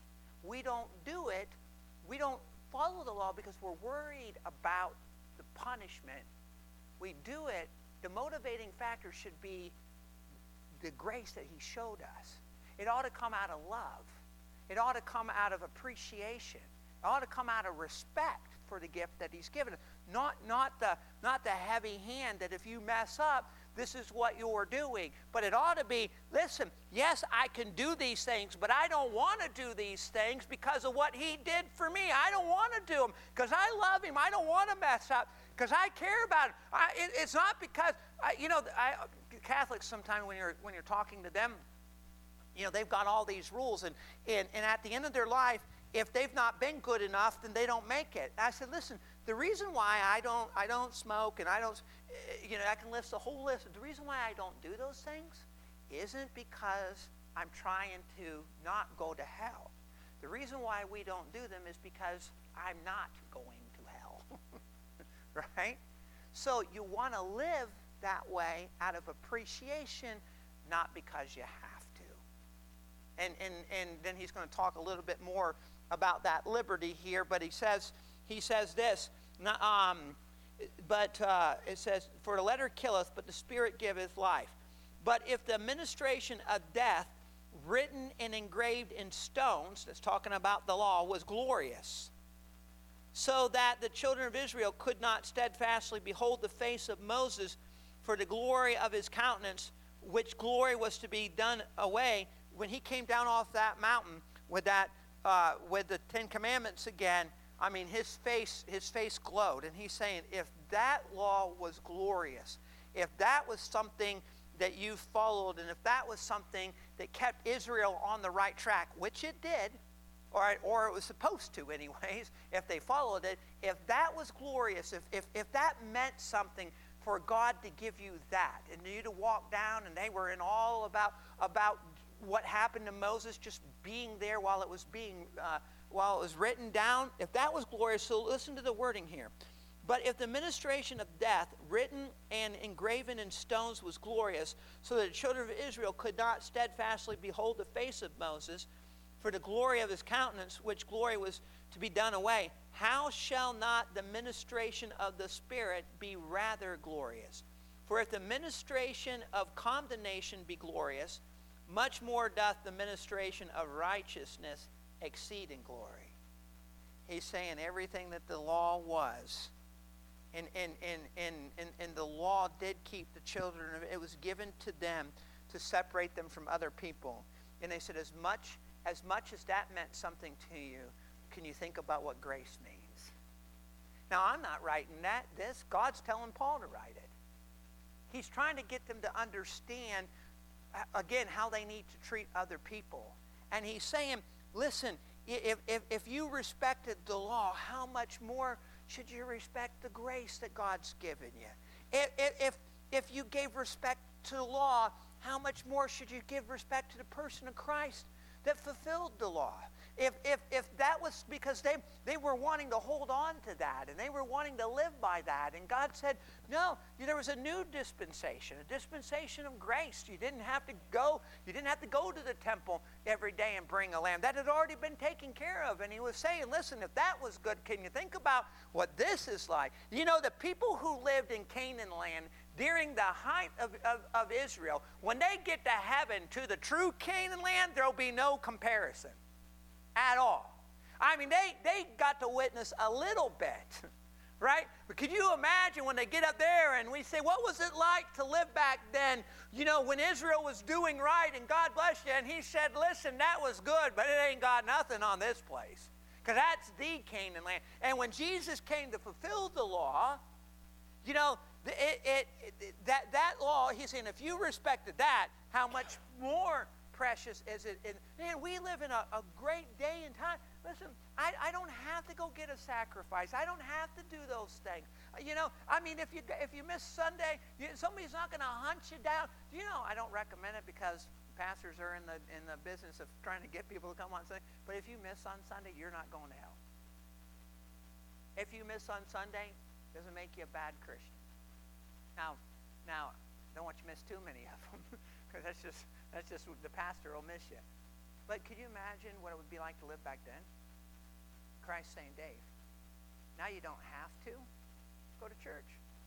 we don't do it, we don't follow the law because we're worried about the punishment. We do it, the motivating factor should be the grace that he showed us. It ought to come out of love. It ought to come out of appreciation. It ought to come out of respect for the gift that he's given us. Not, not, the, not the heavy hand that if you mess up, this is what you're doing. But it ought to be, listen, yes, I can do these things, but I don't want to do these things because of what he did for me. I don't want to do them because I love him. I don't want to mess up because I care about him. I, it, it's not because, I, you know, I, Catholics sometimes when you're, when you're talking to them, you know, they've got all these rules, and, and, and at the end of their life, if they've not been good enough, then they don't make it. I said, listen, the reason why I don't, I don't smoke and I don't, you know, I can list the whole list. The reason why I don't do those things isn't because I'm trying to not go to hell. The reason why we don't do them is because I'm not going to hell, right? So you want to live that way out of appreciation, not because you have to. And, and, and then he's going to talk a little bit more about that liberty here, but he says, he says this, um, but uh, it says, for the letter killeth, but the spirit giveth life. But if the administration of death, written and engraved in stones, that's talking about the law, was glorious, so that the children of Israel could not steadfastly behold the face of Moses for the glory of his countenance, which glory was to be done away, when he came down off that mountain with that, uh, with the Ten Commandments again, I mean, his face, his face glowed. And he's saying, if that law was glorious, if that was something that you followed, and if that was something that kept Israel on the right track, which it did, or, or it was supposed to anyways, if they followed it, if that was glorious, if, if, if that meant something for God to give you that, and you to walk down, and they were in all about, about what happened to Moses just being there while it was being uh, while it was written down, if that was glorious, so listen to the wording here. But if the ministration of death, written and engraven in stones, was glorious, so that the children of Israel could not steadfastly behold the face of Moses, for the glory of his countenance, which glory was to be done away, how shall not the ministration of the Spirit be rather glorious? For if the ministration of condemnation be glorious, much more doth the ministration of righteousness exceed in glory. He's saying everything that the law was, and, and, and, and, and, and the law did keep the children of it was given to them to separate them from other people. And they said, as much, as much as that meant something to you, can you think about what grace means? Now, I'm not writing that, this. God's telling Paul to write it. He's trying to get them to understand, again, how they need to treat other people. And he's saying, listen, if, if, if you respected the law, how much more should you respect the grace that God's given you? If, if, if you gave respect to the law, how much more should you give respect to the person of Christ that fulfilled the law? If, if, if that was because they, they were wanting to hold on to that and they were wanting to live by that, and God said, no, there was a new dispensation, a dispensation of grace. You didn't have to go, you didn't have to go to the temple every day and bring a lamb. That had already been taken care of. And he was saying, listen, if that was good, can you think about what this is like? You know, the people who lived in Canaan land during the height of, of, of Israel, when they get to heaven, to the true Canaan land, there'll be no comparison at all. I mean, they, they got to witness a little bit, right? But could you imagine when they get up there and we say, what was it like to live back then, you know, when Israel was doing right and God bless you, and he said, listen, that was good, but it ain't got nothing on this place, because that's the Canaan land. And when Jesus came to fulfill the law, you know, it, it, it, that, that law, he's saying, if you respected that, how much more precious is it? And man, we live in a, a great day and time. Listen, I, I don't have to go get a sacrifice. I don't have to do those things. You know, I mean, if you if you miss Sunday, you, somebody's not going to hunt you down. You know, I don't recommend it because pastors are in the in the business of trying to get people to come on Sunday. But if you miss on Sunday, you're not going to hell. If you miss on Sunday, it doesn't make you a bad Christian. Now, now, don't want you to miss too many of them, because that's just that's just the pastor will miss you. But could you imagine what it would be like to live back then? Christ saying, Dave, now you don't have to go to church.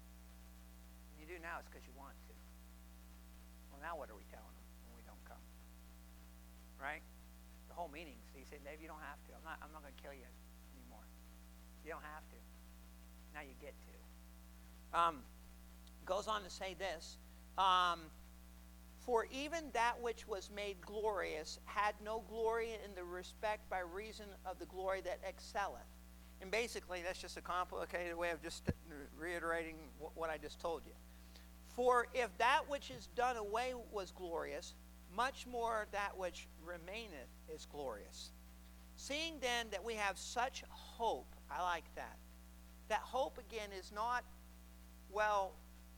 You do now, it's because you want to. Well, now what are we telling them when we don't come? Right? The whole meeting, he said, Dave, you don't have to. I'm not, I'm not going to kill you anymore. You don't have to. Now you get to. Um, goes on to say this. Um, For even that which was made glorious had no glory in the respect by reason of the glory that excelleth. And basically, that's just a complicated way of just reiterating what I just told you. For if that which is done away was glorious, much more that which remaineth is glorious. Seeing then that we have such hope, I like that. That hope, again, is not, well,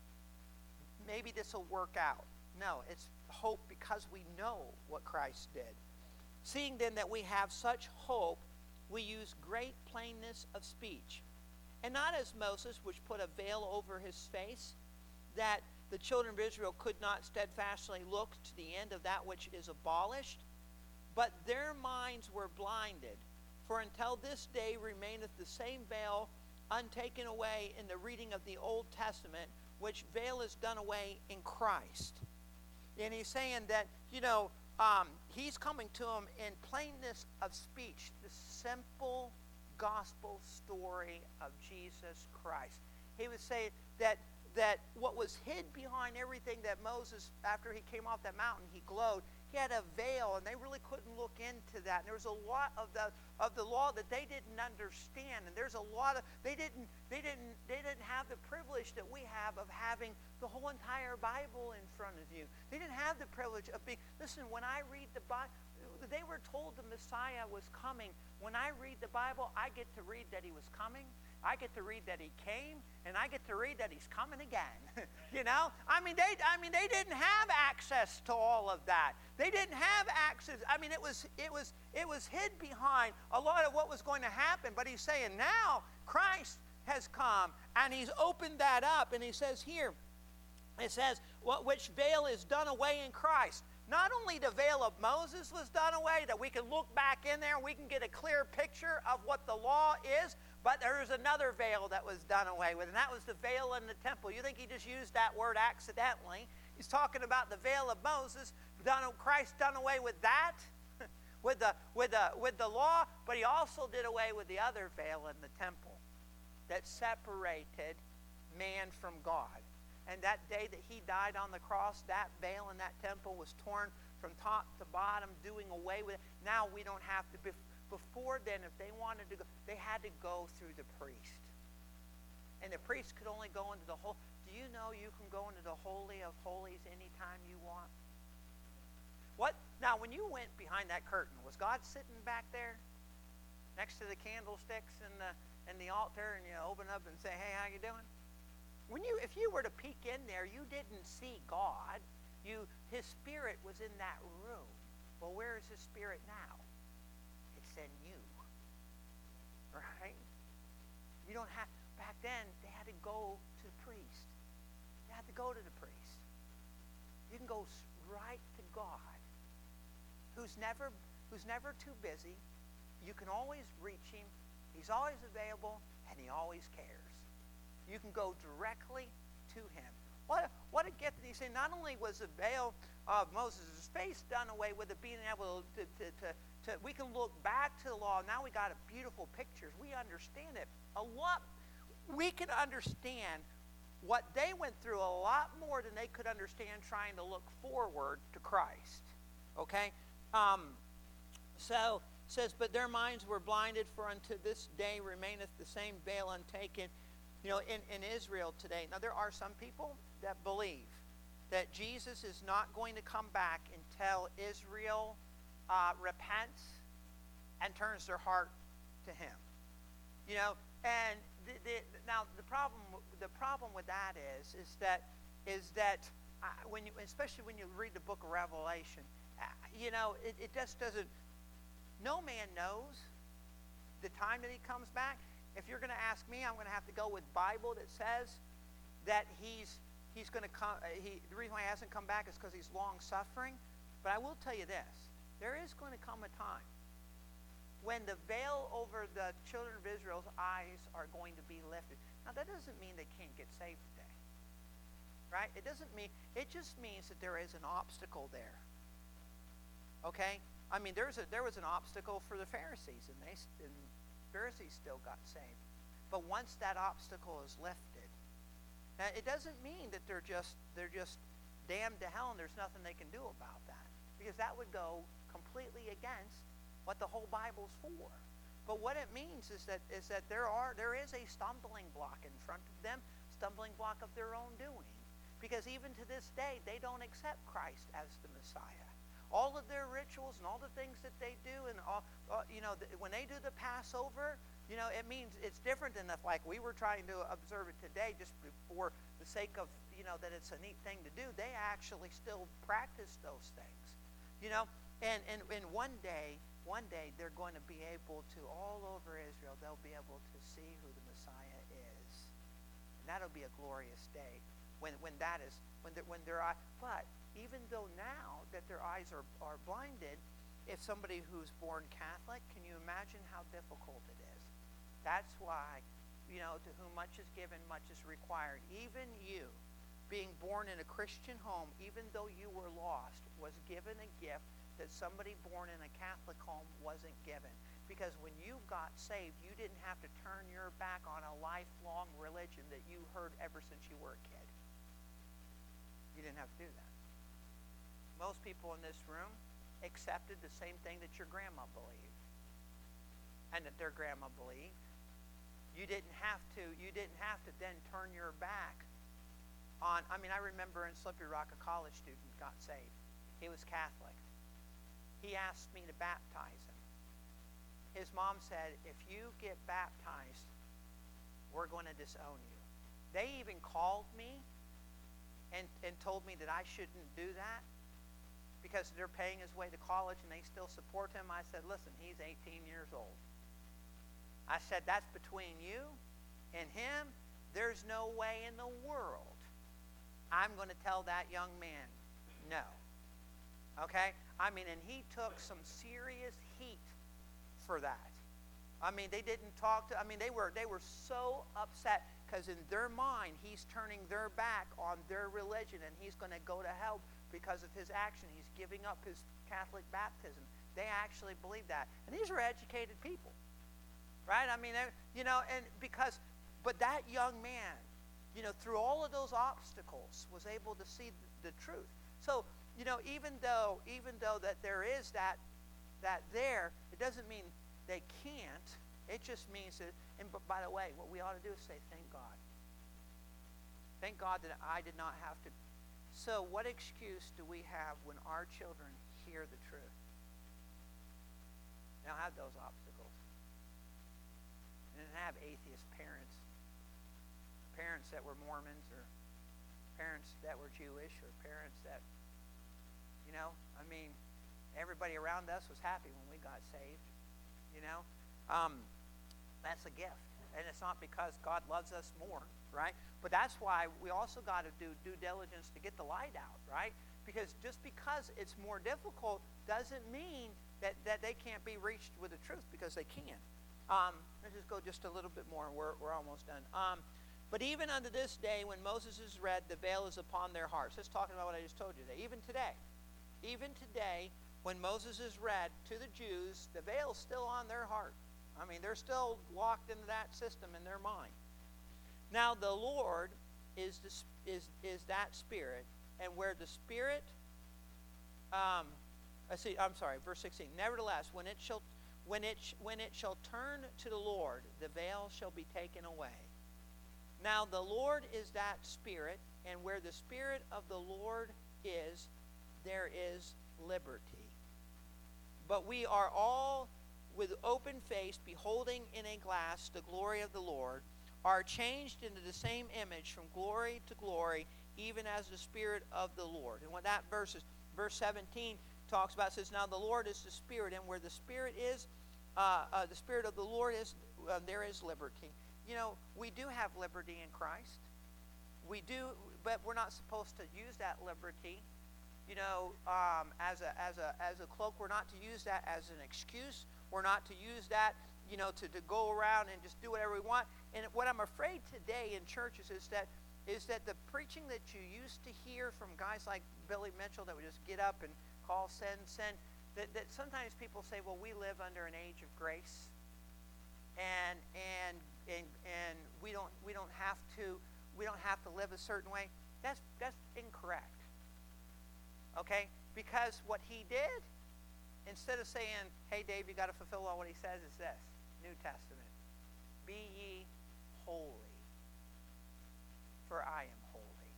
maybe this will work out. No, it's hope because we know what Christ did. Seeing then that we have such hope, we use great plainness of speech. And not as Moses, which put a veil over his face, that the children of Israel could not steadfastly look to the end of that which is abolished, but their minds were blinded. For until this day remaineth the same veil untaken away in the reading of the Old Testament, which veil is done away in Christ. And he's saying that, you know, um, he's coming to them in plainness of speech, the simple gospel story of Jesus Christ. He was saying that that what was hid behind everything that Moses, after he came off that mountain, he glowed. He had a veil, and they really couldn't look into that. And there was a lot of the of the law that they didn't understand. And there's a lot of they didn't they didn't they didn't have the privilege that we have of having the whole entire Bible in front of you. They didn't have the privilege of being. Listen, when I read the Bible, they were told the Messiah was coming. When I read the Bible, I get to read that he was coming. I get to read that he came, and I get to read that he's coming again. You know, I mean, they, I mean, they didn't have access to all of that. They didn't have access. I mean, it was, it was, it was hid behind a lot of what was going to happen. But he's saying now Christ has come, and he's opened that up, and he says here, it says, "What which veil is done away in Christ." Not only the veil of Moses was done away, that we can look back in there and we can get a clear picture of what the law is, but there's another veil that was done away with, and that was the veil in the temple. You think he just used that word accidentally? He's talking about the veil of Moses, done, Christ done away with that, with the, with, the, with the law, but he also did away with the other veil in the temple that separated man from God. And that day that he died on the cross, that veil in that temple was torn from top to bottom, doing away with it. Now we don't have to. Before then, if they wanted to go, they had to go through the priest. And the priest could only go into the whole. Do you know you can go into the Holy of Holies anytime you want? What? Now, when you went behind that curtain, was God sitting back there next to the candlesticks and the, and the altar, and you open up and say, "Hey, how you doing?" When you, if you were to peek in there, you didn't see God. You, his spirit was in that room. Well, where is his spirit now? It's in you, right? You don't have. Back then, they had to go to the priest. They had to go to the priest. You can go right to God, who's never, who's never too busy. You can always reach him. He's always available, and he always cares. You can go directly to him. What a, what a gift. And he's saying not only was the veil of Moses' face done away with, it being able to, to, to, to, we can look back to the law. Now we got a beautiful pictures. We understand it a lot. We can understand what they went through a lot more than they could understand trying to look forward to Christ. Okay? Um, so it says, "But their minds were blinded, for unto this day remaineth the same veil untaken." You know, in, in Israel today, now there are some people that believe that Jesus is not going to come back until Israel uh, repents and turns their heart to him. You know, and the, the, now the problem the problem with that is is that is that uh, when you, especially when you read the book of Revelation, uh, you know, it, it just doesn't. No man knows the time that he comes back. If you're going to ask me, I'm going to have to go with Bible that says that he's he's going to come. He, the reason why he hasn't come back is because he's long suffering. But I will tell you this: there is going to come a time when the veil over the children of Israel's eyes are going to be lifted. Now, that doesn't mean they can't get saved today, right? It doesn't mean, it just means that there is an obstacle there, okay? I mean, there's a, there was an obstacle for the Pharisees, and they and Pharisees still got saved. But once that obstacle is lifted, now it doesn't mean that they're just they're just damned to hell and there's nothing they can do about that, because that would go completely against what the whole Bible's for. But what it means is that is that there are there is a stumbling block in front of them, stumbling block of their own doing, because even to this day they don't accept Christ as the Messiah. All of their rituals and all the things that they do, and all, uh, you know, the, when they do the Passover, you know, it means it's different than if, like, we were trying to observe it today just for the sake of, you know, that it's a neat thing to do. They actually still practice those things, you know. And, and, and one day, one day they're going to be able to, all over Israel, they'll be able to see who the Messiah is. And that'll be a glorious day when, when that is, when they're, when they're, but even though now that their eyes are, are blinded, if somebody who's born Catholic, can you imagine how difficult it is? That's why, you know, to whom much is given, much is required. Even you, being born in a Christian home, even though you were lost, was given a gift that somebody born in a Catholic home wasn't given. Because when you got saved, you didn't have to turn your back on a lifelong religion that you heard ever since you were a kid. You didn't have to do that. Most people in this room accepted the same thing that your grandma believed and that their grandma believed. You didn't have to, you didn't have to then turn your back on, I mean, I remember in Slippery Rock, a college student got saved. He was Catholic. He asked me to baptize him. His mom said, if you get baptized, we're going to disown you. They even called me and, and told me that I shouldn't do that because they're paying his way to college and they still support him. I said, listen, he's eighteen years old. I said, that's between you and him. There's no way in the world I'm going to tell that young man no. Okay? I mean, and he took some serious heat for that. I mean, they didn't talk to, I mean, they were, they were so upset because in their mind, he's turning their back on their religion and he's going to go to hell because of his action. He's giving up his Catholic baptism. They actually believe that. And these are educated people, right? I mean, you know, and because, but that young man, you know, through all of those obstacles was able to see the, the truth. So, you know, even though, even though that there is that, that there, it doesn't mean they can't. It just means that, and but by the way, what we ought to do is say, thank God. Thank God that I did not have to. So what excuse do we have when our children hear the truth? They don't have those obstacles. They didn't have atheist parents. Parents that were Mormons or parents that were Jewish or parents that, you know, I mean, everybody around us was happy when we got saved, you know. Um, that's a gift. And it's not because God loves us more, right? But that's why we also got to do due diligence to get the light out, right? Because just because it's more difficult doesn't mean that, that they can't be reached with the truth, because they can. Um, let's just go just a little bit more and we're, we're almost done. Um, but even unto this day, when Moses is read, the veil is upon their hearts. That's talking about what I just told you today. Even today, even today, when Moses is read to the Jews, the veil is still on their heart. I mean, they're still locked into that system in their mind. Now, the Lord is the, is is that Spirit, and where the Spirit, um, I see. I'm sorry, verse sixteen. Nevertheless, when it shall, when it when it shall turn to the Lord, the veil shall be taken away. Now, the Lord is that Spirit, and where the Spirit of the Lord is, there is liberty. But we are all, with open face, beholding in a glass the glory of the Lord, are changed into the same image from glory to glory, even as the Spirit of the Lord. And what that verse is, verse seventeen talks about, says, now the Lord is the Spirit, and where the Spirit is, uh, uh, the Spirit of the Lord is, uh, there is liberty. You know, we do have liberty in Christ. We do, but we're not supposed to use that liberty you know, um, as a as a as a cloak. We're not to use that as an excuse. We're not to use that, you know, to, to go around and just do whatever we want. And what I'm afraid today in churches is that is that the preaching that you used to hear from guys like Billy Mitchell that would just get up and call, send, send, that, that sometimes people say, well, we live under an age of grace, and and and and we don't we don't have to we don't have to live a certain way. That's that's incorrect. Okay? Because what he did, instead of saying, hey Dave, you got to fulfill all what he says, is this, New Testament. Be ye holy, for I am holy.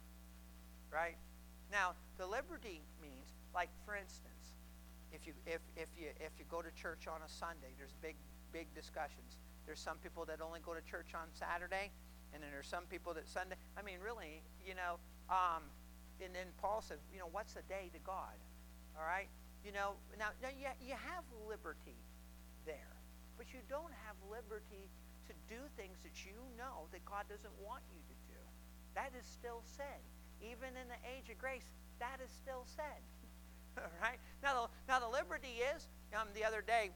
Right? Now, the liberty means, like for instance, if you if if you if you go to church on a Sunday, there's big big discussions. There's some people that only go to church on Saturday, and then there's some people that Sunday. I mean, really, you know. Um, and then Paul said, you know, what's a day to God? All right. You know, now now you you have liberty there, but you don't have liberty to do things that you know that God doesn't want you to do. That is still sin. Even in the age of grace, that is still sin. All right? Now, the, now the liberty is, um, the other day,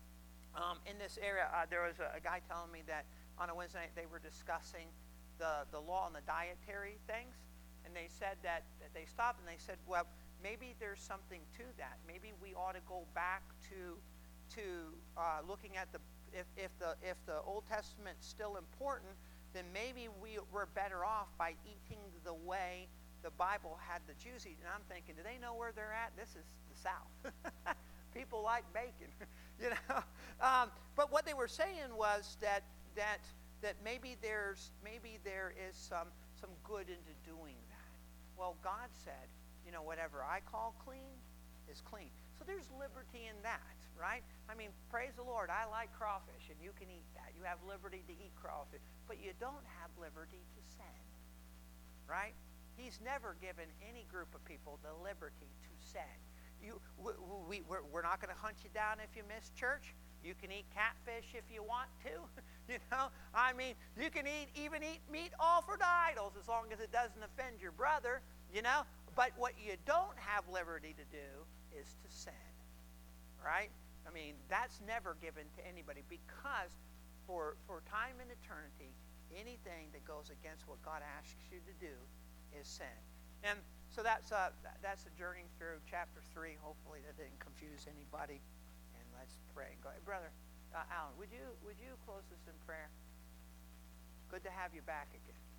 um, in this area, uh, there was a, a guy telling me that on a Wednesday night they were discussing the, the law on the dietary things, and they said that, that they stopped and they said, well, maybe there's something to that. Maybe we ought to go back to to uh, looking at the if, if the if the Old Testament's still important, then maybe we we're better off by eating the way the Bible had the Jews eat. And I'm thinking, do they know where they're at? This is the South. People like bacon, you know. Um, but what they were saying was that that that maybe there's maybe there is some some good into doing that. Well, God said, you know, whatever I call clean is clean. So there's liberty in that, right? I mean, praise the Lord. I like crawfish, and you can eat that. You have liberty to eat crawfish, but you don't have liberty to sin, right? He's never given any group of people the liberty to sin. You, we, we, we're, we're not going to hunt you down if you miss church. You can eat catfish if you want to. You know, I mean, you can eat even eat meat offered to idols as long as it doesn't offend your brother, you know. But what you don't have liberty to do is to sin, right? I mean, that's never given to anybody, because for for time and eternity, anything that goes against what God asks you to do is sin. And so that's uh, that's a journey through chapter three. Hopefully that didn't confuse anybody. And let's pray. Go ahead. Brother uh, Alan, would you would you close this in prayer? Good to have you back again.